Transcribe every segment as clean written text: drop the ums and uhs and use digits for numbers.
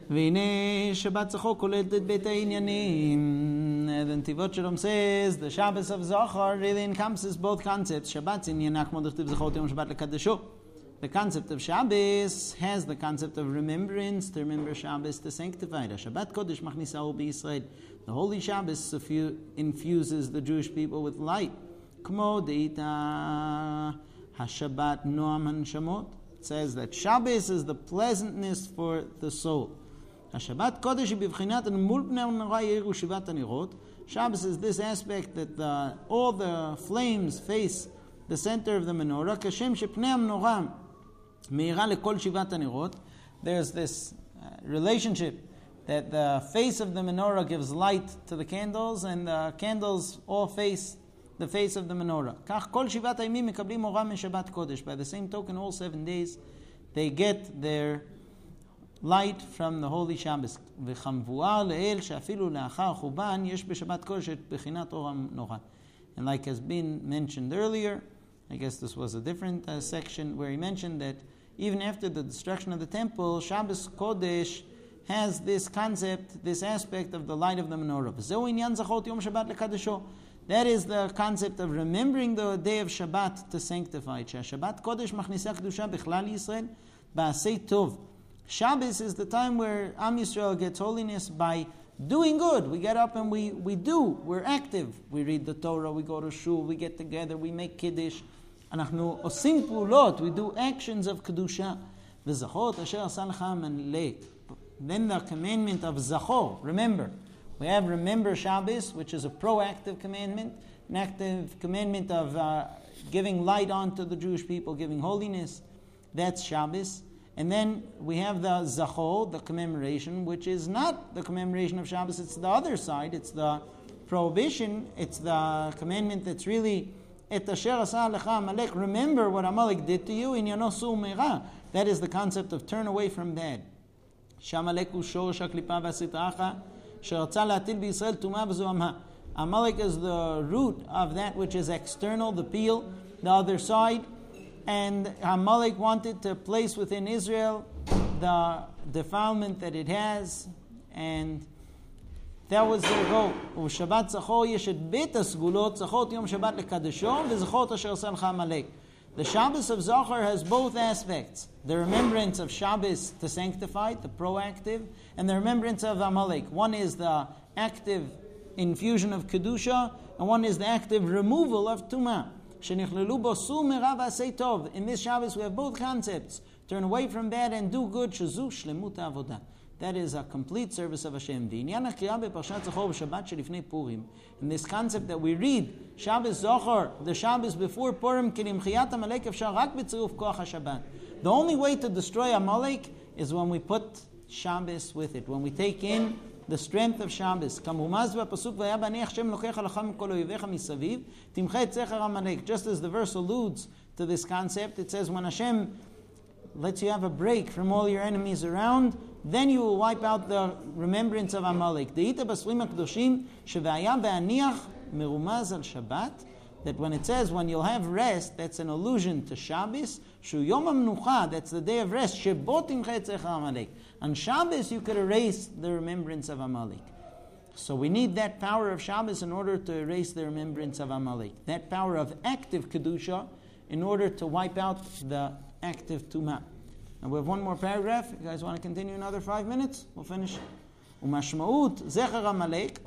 והנה שבת זכור כוללת את בית העניינים. The Netivot Shalom says the Shabbos of Zachor really encompasses both concepts. Shabbat's עניינה כמו דכתיב זכור את יום שבת לקדשו. The concept of Shabbos has the concept of remembrance, to remember Shabbos, to sanctify it. Shabbat Kodesh machnisahu b'Yisrael. The holy Shabbos infuses the Jewish people with light. Kmo deita haShabbat noam hanshamot. It says that Shabbos is the pleasantness for the soul. HaShabbat Kodesh היא בבחינת מול פני המנורה יאירו שבעת הנרות. Shabbos is this aspect that all the flames face the center of the menorah. כשם שפני המנורה מאירה לכל שבעת הנרות. There's this relationship that the face of the menorah gives light to the candles, and the candles all face the face of the menorah. כך כל שבעת הימים מקבלים אורה משבת קודש. By the same token, all 7 days they get their light from the holy Shabbos. וכמבואר לאל שאפילו לאחר חורבן יש בשבת קודש את בחינת אור המנורה. And like has been mentioned earlier, I guess this was a different section where he mentioned that even after the destruction of the temple, Shabbos Kodesh has this concept, this aspect of the light of the menorah. וזהו עניין זכור יום שבת לקדשו. That is the concept of remembering the day of Shabbat to sanctify it. שהשבת קודש מכניסה קדושה בכלל ישראל בעשי טוב. Shabbos is the time where Am Yisrael gets holiness by doing good. We get up and we do. We're active. We read the Torah, we go to shul, we get together, we make kiddush. אנחנו עושים פעולות. We do actions of קדושה. וזכור את אשר עשה לך המלך. Then the commandment of Zachor, remember. We have remember Shabbos, which is a proactive commandment, an active commandment of giving light on to the Jewish people, giving holiness. That's Shabbos. And then we have the Zachor, the commemoration, which is not the commemoration of Shabbos, it's the other side, it's the prohibition, it's the commandment that's really Et asher asa lecha Amalek, remember what Amalek did to you, inyano su meira. That is the concept of turn away from bad. Shamalek hu shorosh haklipa v'asitracha, שרצה להטיל בישראל טומאה וזוהמה. Amalek is the root of that which is external, the peel, the other side. And Amalek wanted to place within Israel the defilement that it has, and that was their goal. ובשבת זכור יש את בית הסגולות, זכור את יום שבת לקדשו, וזכור את אשר עשה לך עמלק. The Shabbos of Zachor has both aspects. The remembrance of Shabbos to sanctify, the proactive, and the remembrance of Amalek. One is the active infusion of Kedusha, and one is the active removal of Tumah. שנכללו בו סור מרע ועשה טוב. In this Shabbos we have both concepts. Turn away from bad and do good. שזו שלמות העבודה. That is a complete service of Hashem. ועניין הקריאה בפרשת זכור בשבת שלפני פורים. In this concept that we read, Shabbos Zachor, the Shabbos before Purim, כי למחיית עמלק אפשר רק בצירוף כוח השבת. The only way to destroy Amalek is when we put Shabbos with it, when we take in the strength of Shabbos. כמרומז בפסוק והיה בהניח שם לוקח לך מכל אויביך מסביב, תמחה את זכר עמלק. Just as the verse alludes to this concept, it says when Hashem lets you have a break from all your enemies around, then you will wipe out the remembrance of Amalek. דהית בספרים הקדושים שהיה בהניח מרומז על שבת, that when it says when you'll have rest, that's an allusion to Shabbos, שהוא יום המנוחה, that's the day of rest, שבו תמחה את זכר עמלק. On Shabbos you could erase the remembrance of Amalek. So we need that power of Shabbos in order to erase the remembrance of Amalek. That power of active Kedusha in order to wipe out the active Tumah. And we have one more paragraph. You guys want to continue another 5 minutes? We'll finish. Umashmaut zecher Amalek.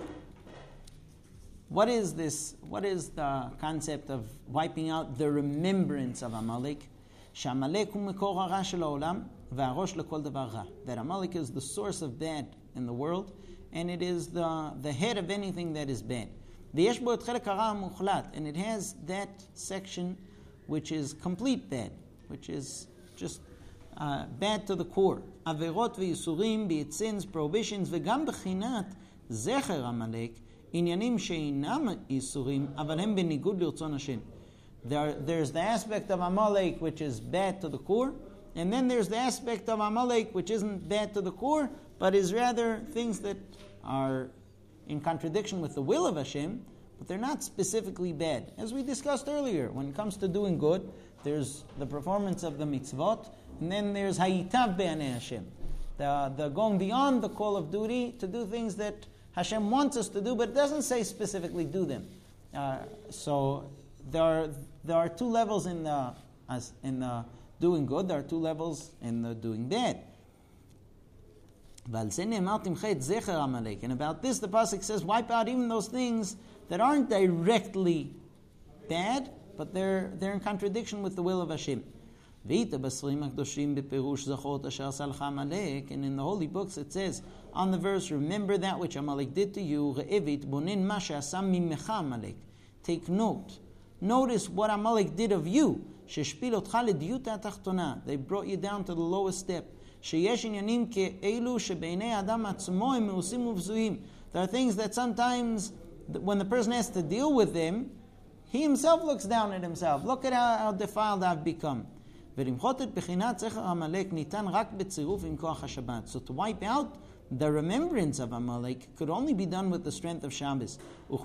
What is this? What is the concept of wiping out the remembrance of Amalek? Shamalek hu mekor hara shel haolam ve'arosh lekol davar ra. That Amalek is the source of bad in the world, and it is the head of anything that is bad. Ve'yesh bo et chelek hara muchlat, and it has that section which is complete bad, which is just bad to the core. Averot ve'yisurim, be it sins, prohibitions, v'gam bechinat zecher Amalek, עניינים שאינם איסורים, אבל הם בניגוד לרצון השם. There's the aspect of Amalek which is bad to the core, and then there's the aspect of Amalek which isn't bad to the core, but is rather things that are in contradiction with the will of Hashem, but they're not specifically bad. As we discussed earlier, when it comes to doing good, there's the performance of the mitzvot, and then there's Hayitav be'anei Hashem. They're going beyond the call of duty to do things that Hashem wants us to do, but it doesn't say specifically do them. So there are two levels in the doing good. There are two levels in the doing bad. And about this, the pasuk says, wipe out even those things that aren't directly bad, but they're in contradiction with the will of Hashem. And in the holy books it says on the verse, remember that which Amalek did to you. Take note. Notice what Amalek did of you. They brought you down to the lowest step. There are things that sometimes when the person has to deal with them, he himself looks down at himself. Look at how defiled I've become. So to wipe out the remembrance of Amalek could only be done with the strength of Shabbos.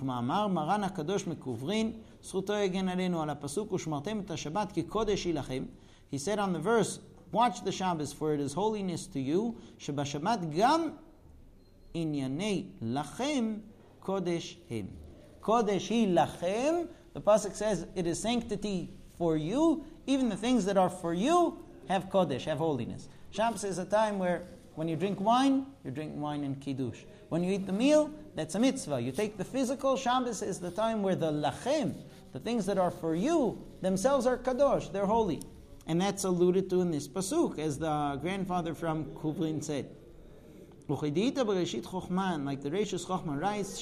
He said on the verse, watch the Shabbos, for it is holiness to you. Shebashabbat gam inyanei lachem kodesh him. Kodesh hi lachem. The pasuk says it is sanctity for you. Even the things that are for you have kodesh, have holiness. Shabbos is a time where when you drink wine, you're drinking wine in kiddush. When you eat the meal, that's a mitzvah. You take the physical. Shabbos is the time where the lachem, the things that are for you, themselves are kadosh, they're holy. And that's alluded to in this pasuk, as the grandfather from Kuvrin said. Like the Reishis Chochma writes,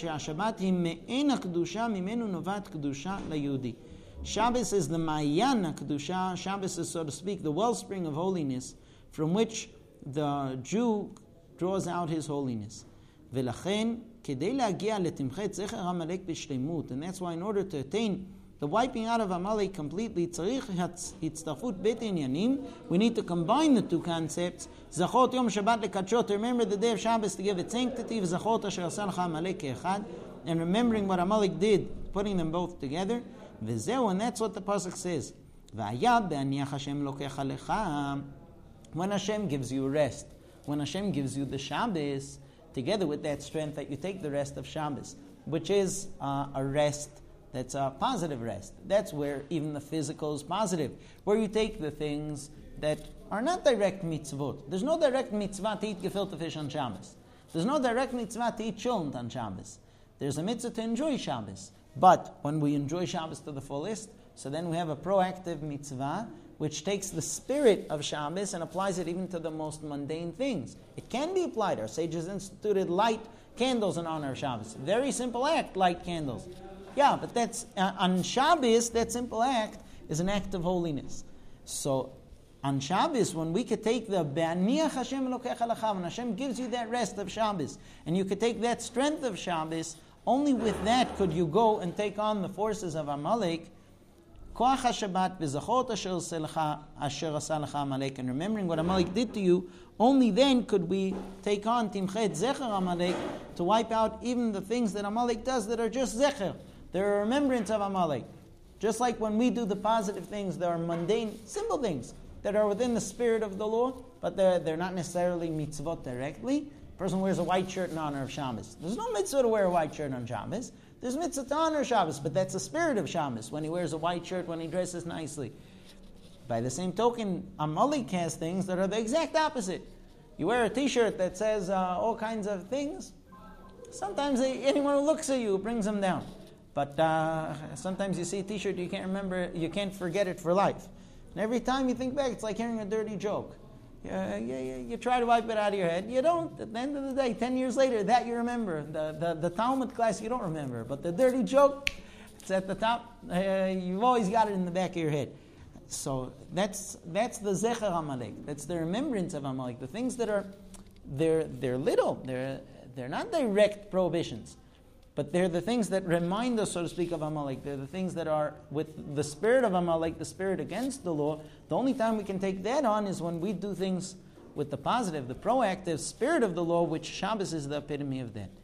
Shabbos is the Ma'yan Kedusha. Shabbos is, so to speak, the wellspring of holiness from which the Jew draws out his holiness. And that's why in order to attain the wiping out of Amalek completely, we need to combine the two concepts. Zachot Yom Shabbat lekadshot, to remember the day of Shabbos to give it sanctity, and remembering what Amalek did, putting them both together. And that's what the pasuk says. When Hashem gives you rest, when Hashem gives you the Shabbos, together with that strength that you take the rest of Shabbos, which is a rest that's a positive rest. That's where even the physical is positive, where you take the things that are not direct mitzvot. There's no direct mitzvah to eat gefilte fish on Shabbos. There's no direct mitzvah to eat cholent on Shabbos. There's a mitzvah to enjoy Shabbos. But when we enjoy Shabbos to the fullest, so then we have a proactive mitzvah which takes the spirit of Shabbos and applies it even to the most mundane things. It can be applied. Our sages instituted light candles in honor of Shabbos. Very simple act, light candles. Yeah, but that's on Shabbos, that simple act is an act of holiness. So on Shabbos, when we could take the Be'aniach Hashem Elokecha Lecha, when Hashem gives you that rest of Shabbos, and you could take that strength of Shabbos, only with that could you go and take on the forces of Amalek. Koach HaShabbat v'zachot asher asa lecha Amalek, and remembering what Amalek did to you, only then could we take on Timchet Zecher Amalek, to wipe out even the things that Amalek does that are just Zecher. They're a remembrance of Amalek. Just like when we do the positive things, there are mundane, simple things that are within the spirit of the law, but they're not necessarily mitzvot directly. A person wears a white shirt in honor of Shabbos. There's no mitzvah to wear a white shirt on Shabbos. There's mitzvah to honor Shabbos, but that's the spirit of Shabbos, when he wears a white shirt, when he dresses nicely. By the same token, Amalek has things that are the exact opposite. You wear a t-shirt that says all kinds of things. Sometimes anyone who looks at you brings them down. But sometimes you see a t-shirt you can't remember, you can't forget it for life. And every time you think back, it's like hearing a dirty joke. You try to wipe it out of your head. You don't. At the end of the day, 10 years later, that you remember. The Talmud class you don't remember. But the dirty joke, it's at the top. You've always got it in the back of your head. So that's the Zecher Amalek. That's the remembrance of Amalek. The things that are, they're little. They're not direct prohibitions. But they're the things that remind us, so to speak, of Amalek. They're the things that are with the spirit of Amalek, the spirit against the law. The only time we can take that on is when we do things with the positive, the proactive spirit of the law, which Shabbos is the epitome of that.